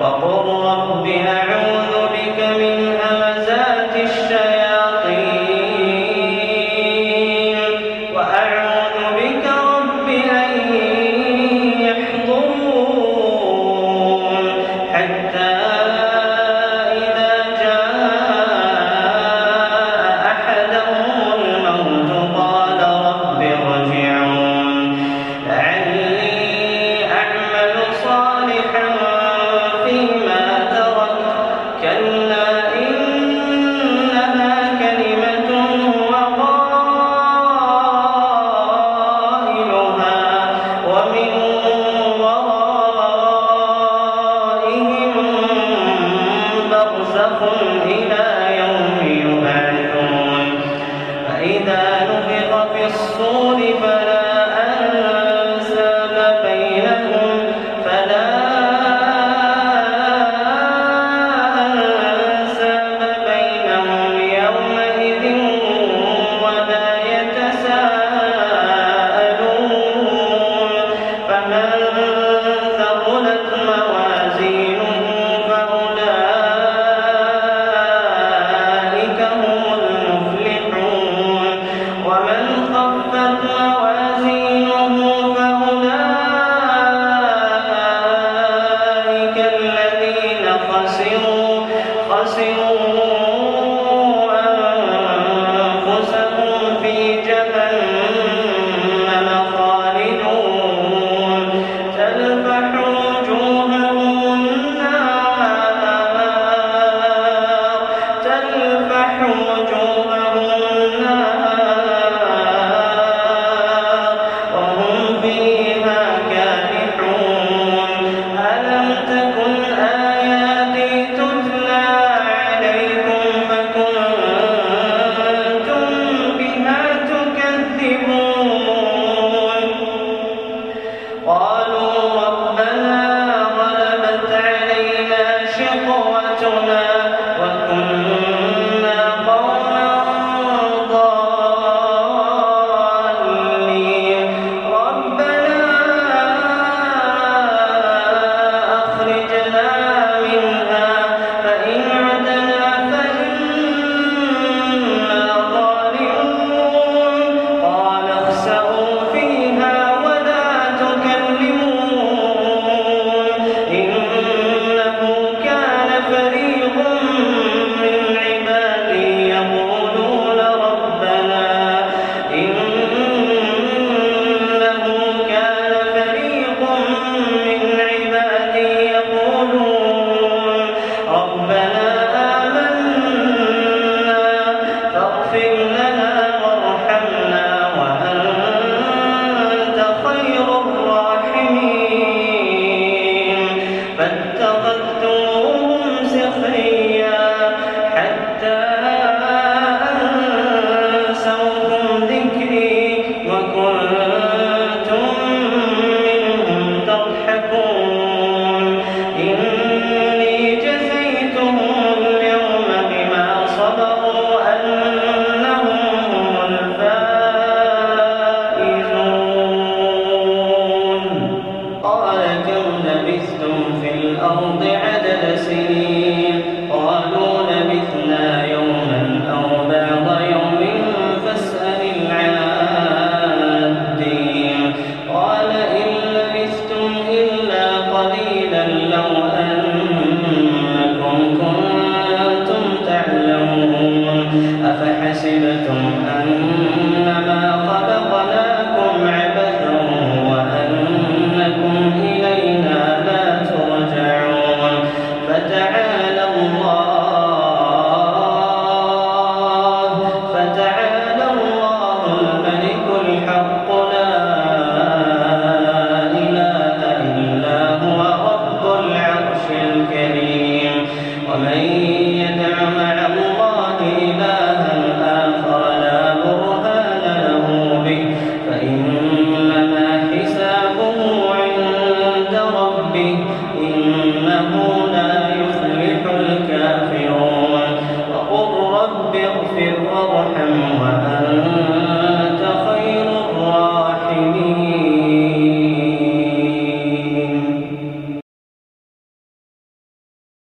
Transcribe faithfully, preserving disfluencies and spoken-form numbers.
وقل رب أعوذ بك من همزات الشياطين وأعوذ بك رب أن يحضرون حتى إذا جاء أحدهم الموت قال رب ارجعون لعلي أعمل صالحا فيما تركت كلا إنها كلمة هو قائلها ومن ورائهم برزخ إلى يوم يبعثون فإذا نفخ في الصور فلا أنساب بينهم فلا أنساب بينهم يومئذ ولا يتساءلون فمن ثقلت موازينه فأولئك هم المفلحون ومن خفت موازينه فأولئك الذين خسروا خسروا أنفسهم في جهنم خالدون تلفح وجوههم النار تلفح وجوههم النار وهم فيها كالحون ألم تكن آياتي تتلى عليكم فكنتم بها تكذبون قالوا ربنا غلبت علينا شقوتنا وكنا قوما ضالين ربنا أخرجنا منها فإن عدنا فإنا ظالمون قال اخسئوا فيها ولا تكلمون إنه كان فريق من عبادي يقولون ربنا إنه كان فريق من عبادي يقولون ربنا آمنا فاغفر لنا وارحمنا وأنت خير الراحمين فاتخذتموهم سخريا حتى أنسوكم ذكري وكنتم منهم تضحكون إني جزيتهم اليوم بما صبروا أنهم هم الفائزون قال كم لبثتم في الأرض عدد سنين قالوا لبثنا يوما أو بعض يوم فاسأل العادين قال إن لبثتم إلا قليلا لو أنكم كنتم تعلمون أفحسبتم أنما خلقناكم عبثا وأنكم إلينا لا ترجعون فتعالى الله فتعالى الله الملك الحق لا إله إلا هو رب العرش الكريم ومن يدع مع الله إلها آخر لا برهان له به فإنما حسابه عند ربه إنه لا يفلح الكافرون وقل رب اغفر وارحم